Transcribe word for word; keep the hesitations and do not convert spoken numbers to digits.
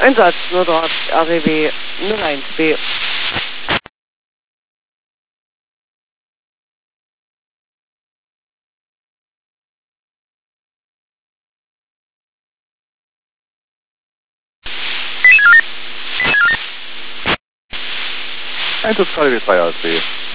Einsatz, nur dort, R W B null eins B. Einsatz K D W zwei A S B.